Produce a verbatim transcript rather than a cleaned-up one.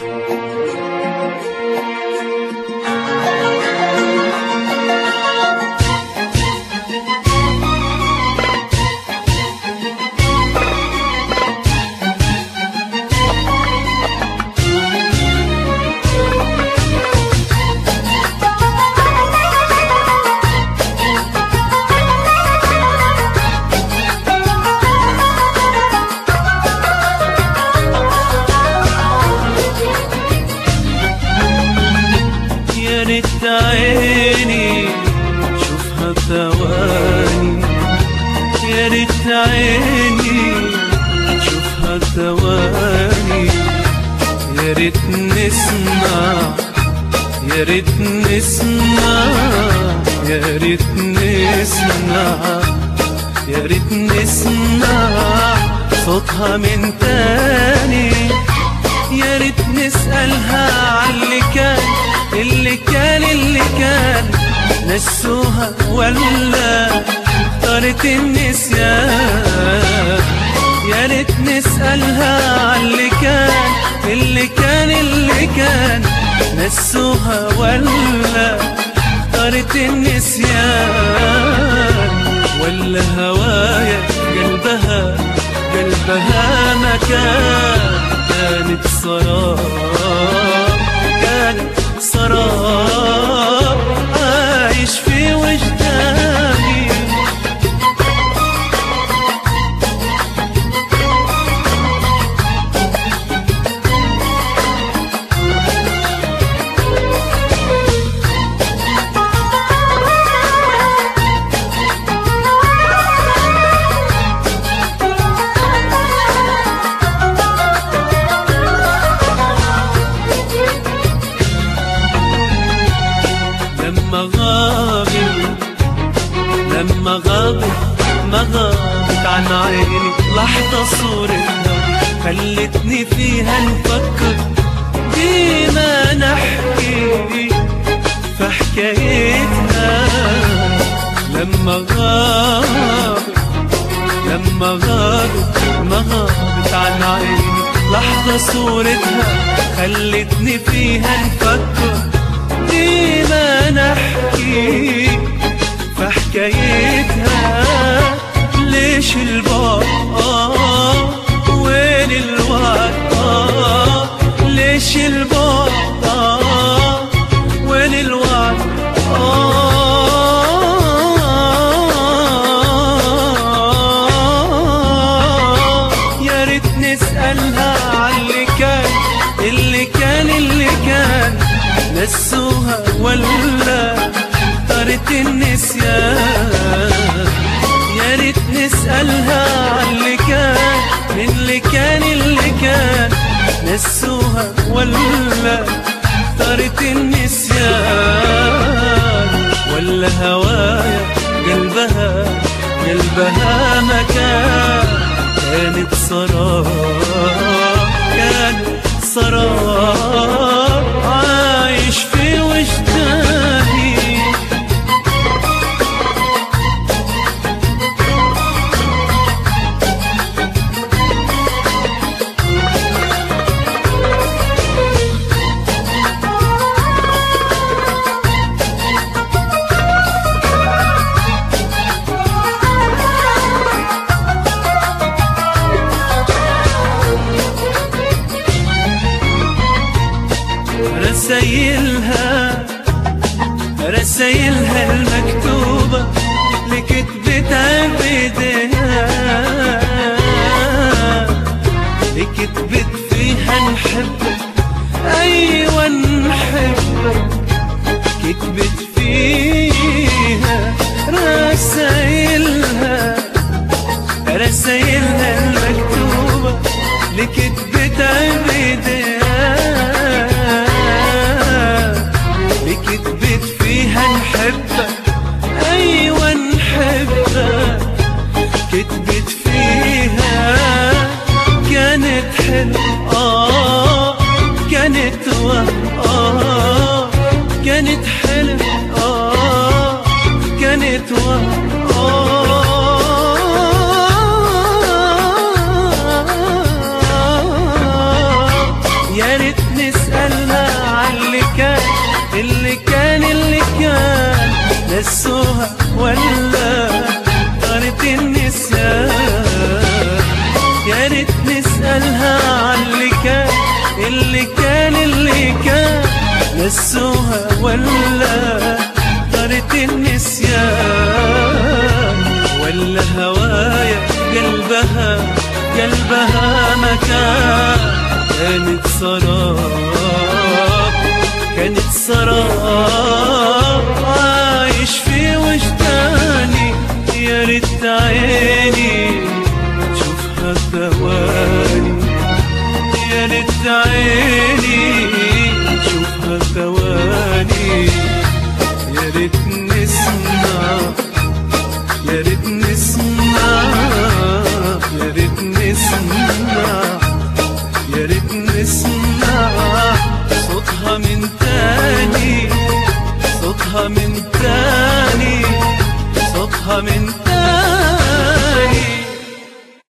كانت عيني شوفها ثواني، يا ريت عيني شوفها ثواني، يا ريت نسمع يا ريت نسمع يا ريت نسمع يا ريت نسمع صوتها من تاني، يا ريت نسألها عاللي كان اللي كان اللي كان نسوها ولا اختارت النسيان، يا ريت نسألها عاللي كان اللي كان اللي كان نسوها ولا اختارت النسيان، ولا هوايا قلبها قلبها مكان كانت سراب كانت سراب عايش في وجداني. لما غابت لما غابت ما غابت عن عيني لحظة صورتها خلتني فيها نفكر ديما نحكي في حكايتها. لما غابت لما غابت ما غابت عن عيني لحظة صورتها خلتني فيها نفكر ديما نحكي في حكايتها. ليش البعد آه وين الوعد آه ليش البعد آه وين الوعد آه يا ريت نسألها عاللي كان اللي كان اللي كان نسوها ولا اختارت النسيان، يا ريت نسألها عاللي كان اللي كان اللي كان نسوها ولا اختارت النسيان، ولا هوايا قلبها قلبها مكان كانت سراب كانت سراب عايش في وجداني. رسايلها رسايلها المكتوبة اللي كتبتها بإيديها اللي كتبت فيها نحبك أيوة نحبك كتبت فيها رسايلها رسايلها المكتوبة اللي كتبتها بإيديها كتبت فيها نحبك أيوة نحبك كتبت فيها كانت حلوة آه كانت آه كانت حلوة آه كانت آه يا ريت نسألها عاللي كان، اللي كان اللي كان نسوها ولا طارت النسيان. يا ريت نسألها عاللي كان، اللي كان اللي كان نسوها ولا طارت النسيان. ولا هوايا قلبها قلبها مكان كانت سراب، كانت سراب عايش في وجداني. يا ريت عيني تشوفها ثواني، يا ريت عيني تشوفها ثواني. يا ريت نسمع، يا ريت نسمع، يا ريت نسمع، يا ريت نسمع صوتها من تاني، صوتها من تاني، صوتها من تاني.